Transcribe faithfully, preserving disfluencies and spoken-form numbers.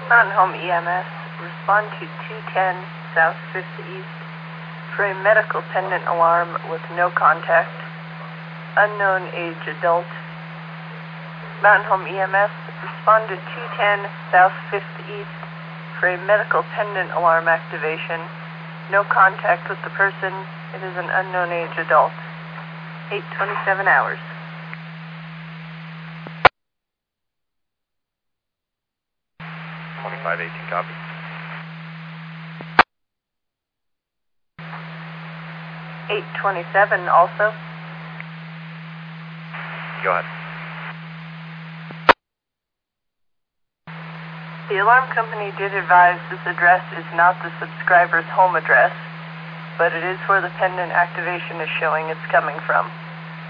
Mountain Home E M S, respond to two ten South fifth East for a medical pendant alarm with no contact. Unknown age adult. Mountain Home E M S, respond to two ten South fifth East for a medical pendant alarm activation. No contact with the person. It is an unknown age adult. eight twenty-seven hours. twenty-five eighteen, copy. eight twenty-seven also. Go ahead. The alarm company did advise this address is not the subscriber's home address, but it is where the pendant activation is showing it's coming from.